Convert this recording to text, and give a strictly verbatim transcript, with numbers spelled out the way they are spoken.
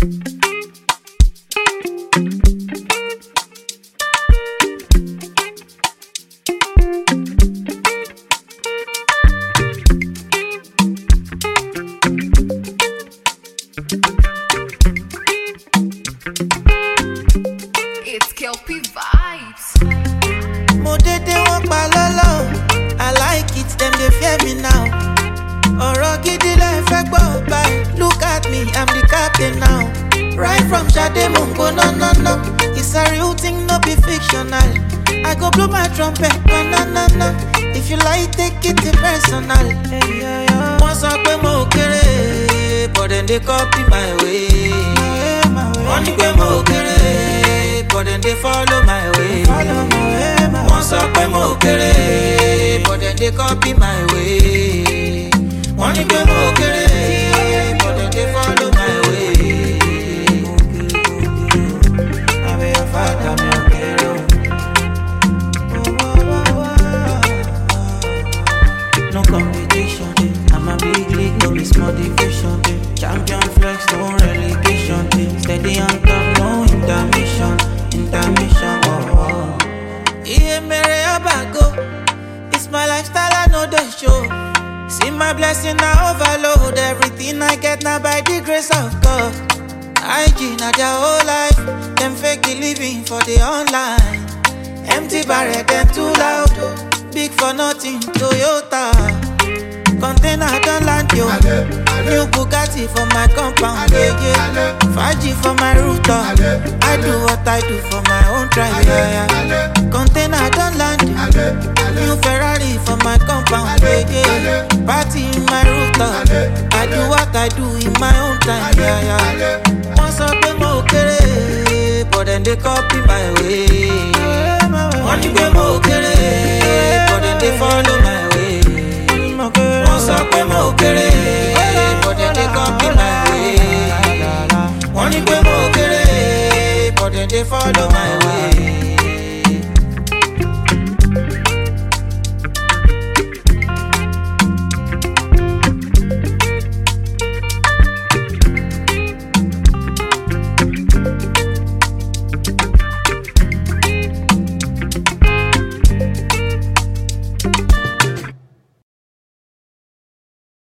It's Kelpie vibes. Mo dédé wọ́n pa lọ́lọ́, I like it, them they fear me now. Ọ̀rọ̀ gidi lẹ fẹ́ gbọ́ báyìí, look at me, I'm the captain now. Right from Sade Mungo, no, no, no. It's a real thing, no be fictional. I go blow my trumpet, no, no, no. If you like, take it personal. Wọ́n sọ pé mo kéré, but then they copy my way. Wọ́n ní pé mo kéré, but then they follow my way. Wọ́n sọ pé mo kéré, but then they copy my way. Wọ́n ní pé mo kéré, but then they follow my way. Àbí your father mi ò kéré o. No competition, I'm a big league, no miss motivation. Champion flex, no relegation. Steady on top, no intermission, intermission. Oh, oh. Yeah, mere abago. It's my lifestyle, I know the show. See my blessing, I overload. Everything I get now by the grace of God. I G, not their whole life. Them fake living for the online. Empty barrel, them too loud. Big for nothing, Toyota. Container don't land yo. New Bugatti for my compound, yeah, yeah. five G for my router. I do what I do for my own tribe, yeah, yeah. Container don't land yo. New Ferrari for my compound, yeah, yeah. Party in my router. I do what I do in my own time, yeah, yeah. Once up in mo kere, but then they copy my way. Only way mo